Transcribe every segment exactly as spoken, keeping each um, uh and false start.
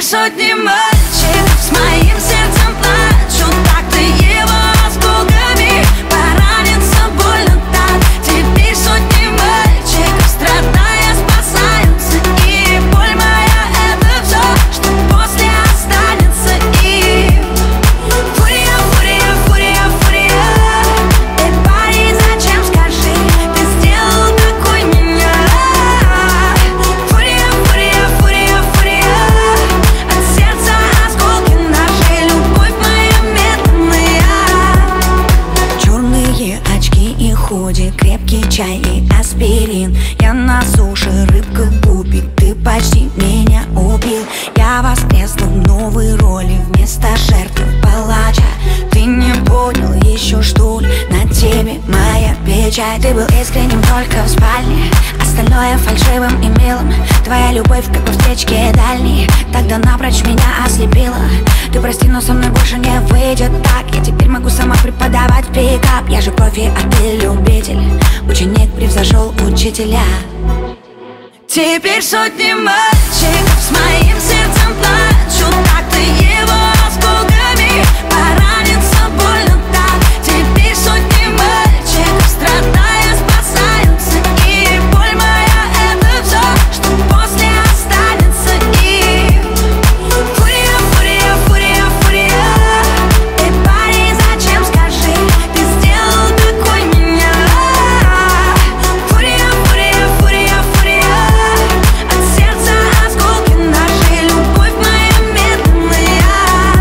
сотни мальчиков с моим сердцем плачут. Так ты его осколками поранится больно так. Теперь сотни мальчиков, страдая, спасаются. И боль моя — это все, что после останется. И фурия, фурия, фурия, фурия. Эй, парень, зачем, скажи, ты сделал такой меня? Фурия, фурия, фурия, фурия. От сердца осколки ножей, любовь моя медленная. Черные очки и худи, крепкий чай и аспирин. Я на суше, рыбка губит, ты почти меня убил. Я воскресла в новой роли, вместо жертвы палача. Ты не понял еще, что ли? На тебе моя печать. Ты был искренним только в спальне, остальное фальшивым и милым. Твоя любовь, как в встречке дальней, тогда напрочь меня ослепила. Ты прости, но со мной больше не выйдет так. Я теперь могу сама преподавать пикап. Я же профи, а ты любитель. Ученик превзошел учителя. Теперь сотни мальчиков с моим сердцем плачут. Так ты его осколками поранится больно так. Теперь сотни мальчиков, страдая, спасаются. И боль моя — это все, что после останется. И фурия, фурия, фурия, фурия. Эй, парень, зачем, скажи, ты сделал такой меня? Фурия, фурия, фурия, фурия. От сердца осколки ножей, любовь моя медленная.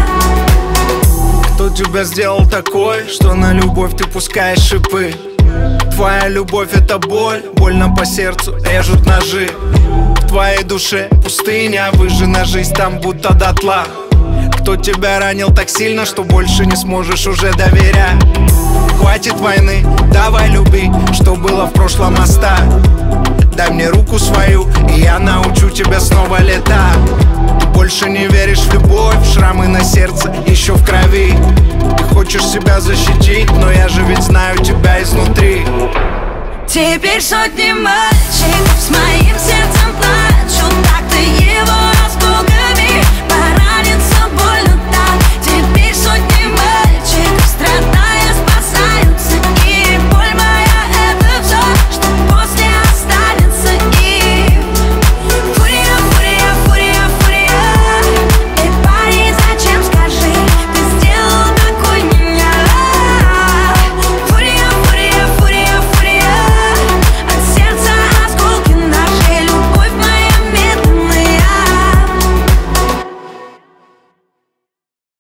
Кто тебя сделал такой, что на любовь ты пускаешь шипы? Твоя любовь — это боль, больно по сердцу режут ножи. В твоей душе пустыня, выжжена жизнь там будто дотла. Кто тебя ранил так сильно, что больше не сможешь уже доверять? Хватит войны, давай люби, что было в прошлом оставь. Дай мне руку свою, и я научу тебя снова летать. Ты больше не веришь в любовь, шрамы на сердце еще в крови. Ты хочешь себя защитить, но я же ведь знаю тебя изнутри. Теперь сотни мальчиков с моим